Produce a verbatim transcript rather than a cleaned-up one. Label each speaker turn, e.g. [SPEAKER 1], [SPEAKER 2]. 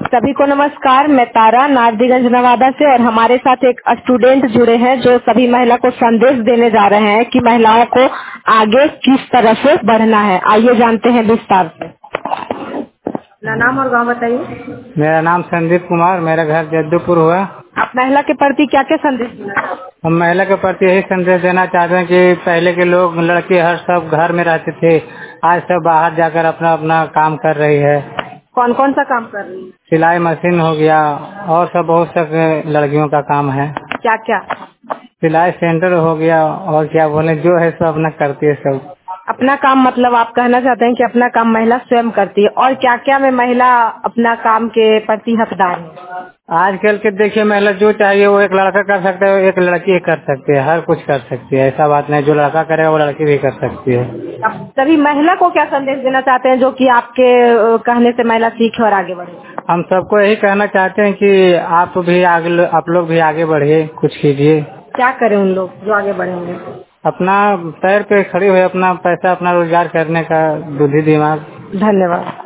[SPEAKER 1] सभी को नमस्कार। मैं तारा नारदीगंज नवादा से और हमारे साथ एक स्टूडेंट जुड़े हैं जो सभी महिला को संदेश देने जा रहे हैं कि महिलाओं को आगे किस तरह से बढ़ना है। आइए जानते हैं विस्तार से। अपना नाम और गांव बताइए।
[SPEAKER 2] मेरा नाम संदीप कुमार, मेरा घर जद्दूपुर हुआ।
[SPEAKER 1] आप महिला के प्रति क्या क्या संदेश देना चाहते हैं?
[SPEAKER 2] हम महिला के प्रति यही संदेश देना चाहते हैं कि पहले के लोग लड़के हर सब घर में रहते थे, आज सब बाहर जाकर अपना अपना काम कर रही है।
[SPEAKER 1] कौन कौन सा काम कर रही है?
[SPEAKER 2] सिलाई मशीन हो गया और सब बहुत सा लड़कियों का काम है।
[SPEAKER 1] क्या क्या?
[SPEAKER 2] सिलाई सेंटर हो गया और क्या बोले, जो है सब अपना करती है सब।
[SPEAKER 1] अपना काम मतलब आप कहना चाहते हैं कि अपना काम महिला स्वयं करती है। और क्या क्या में महिला अपना काम के प्रति हकदार है?
[SPEAKER 2] आजकल के देखिए, महिला जो चाहिए वो एक लड़का कर सकता है, एक लड़की कर सकती है, हर कुछ कर सकती है। ऐसा बात नहीं, जो लड़का करेगा वो लड़की भी कर सकती है।
[SPEAKER 1] अब सभी महिला को क्या संदेश देना चाहते हैं जो कि आपके अ, कहने से महिला सीखे और आगे बढ़े?
[SPEAKER 2] हम सबको यही कहना चाहते हैं कि आप भी आगे, आप लोग भी आगे बढ़िए, कुछ कीजिए।
[SPEAKER 1] क्या करें उन लोग जो आगे बढ़ेंगे?
[SPEAKER 2] अपना पैर पे खड़ी हुए अपना पैसा, अपना रोजगार करने का बुद्धि दिमाग।
[SPEAKER 1] धन्यवाद।